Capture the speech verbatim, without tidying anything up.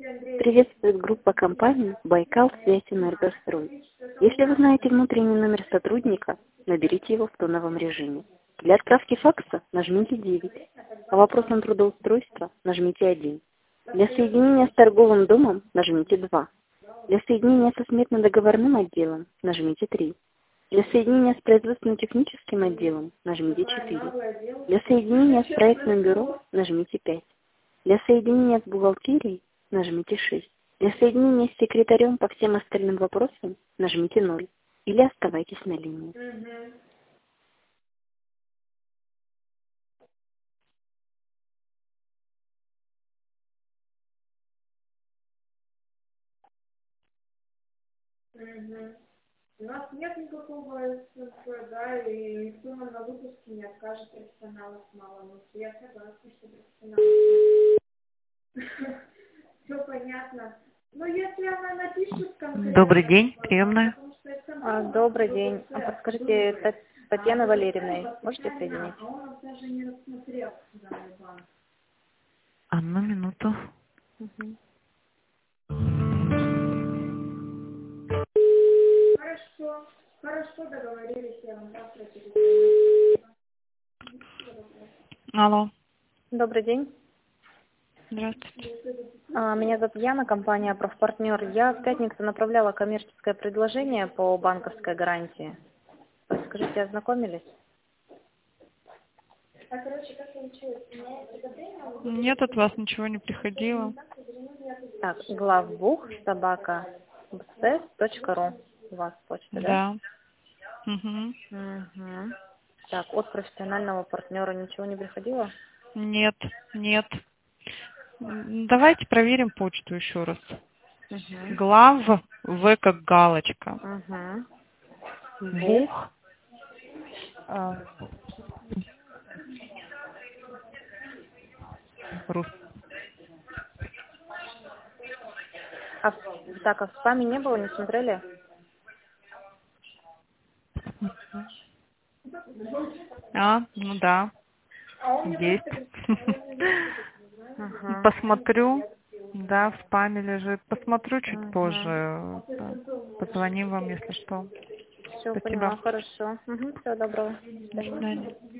Приветствует группа компаний «Байкал Связь Энергострой». Если вы знаете внутренний номер сотрудника, наберите его в тоновом режиме. Для отправки факса нажмите девять. По вопросам трудоустройства нажмите один. Для соединения с торговым домом нажмите два. Для соединения со сметно-договорным отделом нажмите три. Для соединения с производственно-техническим отделом нажмите четыре. Для соединения с проектным бюро нажмите пять. Для соединения с бухгалтерией нажмите шесть. Для соединения с секретарем по всем остальным вопросам нажмите ноль. Или оставайтесь на линии. Мгм. У нас нет никакого СНП, да, и никто нам на выпуске не откажет, профессионалов мало. Ну, я согласна, что профессионалов все понятно. Но если она напишет конкретно... Добрый день, приемная. А, Добрый день. А подскажите, Тат- Татьяна Валерьевна, можете соединить? А он нас даже не рассмотрел данный банк. Одну минуту. Мгм. Хорошо, хорошо договорились, я вам завтра перезвоню. Алло. Добрый день. Здравствуйте. А, Меня зовут Яна, компания «Профпартнер». Я в пятницу направляла коммерческое предложение по банковской гарантии. Скажите, ознакомились? А, короче, как получилось? У меня есть предложение. Нет, от вас ничего не приходило. Так, главбух собака точка ру. У вас почта, да? Да. Угу. Угу. Так, от профессионального партнера ничего не приходило? Нет, нет. М, Давайте проверим почту еще раз. Угу. Глав, В как галочка. Угу. Бух. а, рус- А, в- так, а в спаме не было, не смотрели? А, ну да, есть. Ага. Посмотрю. Да, в спаме лежит. Посмотрю чуть Ага. позже. Да. Позвоним вам, если что. Все, Спасибо. поняла, хорошо. Угу, всего доброго. До До свидания. свидания.